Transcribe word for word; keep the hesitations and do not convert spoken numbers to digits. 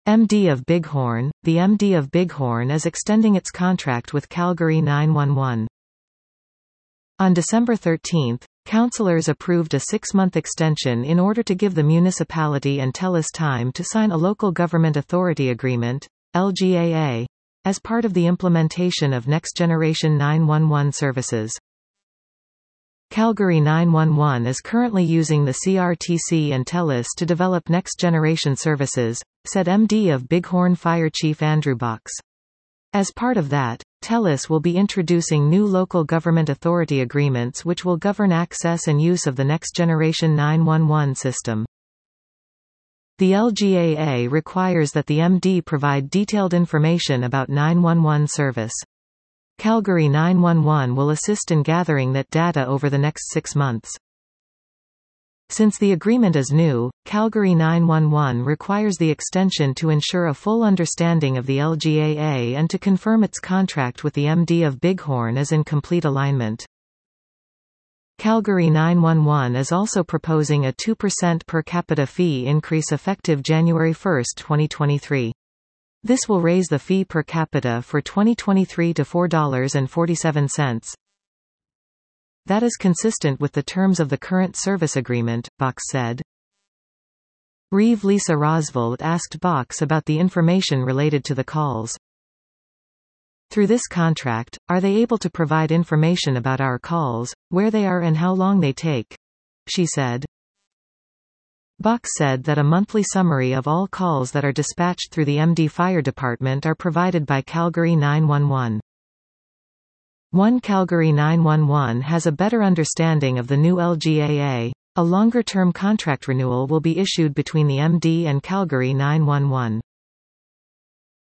M D of Bighorn. The M D of Bighorn is extending its contract with Calgary nine one one. On December thirteenth, councillors approved a six-month extension in order to give the municipality and TELUS time to sign a Local Government Authority Agreement, L G A A, as part of the implementation of Next Generation nine one one services. Calgary nine one one is currently using the C R T C and TELUS to develop next-generation services, said M D of Bighorn Fire Chief Andrew Box. As part of that, TELUS will be introducing new local government authority agreements which will govern access and use of the next-generation nine one one system. The L G A A requires that the M D provide detailed information about nine one one service. Calgary nine one one will assist in gathering that data over the next six months. Since the agreement is new, Calgary nine one one requires the extension to ensure a full understanding of the L G A A and to confirm its contract with the M D of Bighorn is in complete alignment. Calgary nine one one is also proposing a two percent per capita fee increase effective January first, twenty twenty-three. This will raise the fee per capita for twenty twenty-three to four dollars and forty-seven cents. That is consistent with the terms of the current service agreement, Box said. Reeve Lisa Rosvold asked Box about the information related to the calls. Through this contract, are they able to provide information about our calls, where they are and how long they take? She said. Box said that a monthly summary of all calls that are dispatched through the M D Fire Department are provided by Calgary nine one one. One Calgary nine one one has a better understanding of the new L G A A. A longer-term contract renewal will be issued between the M D and Calgary nine one one.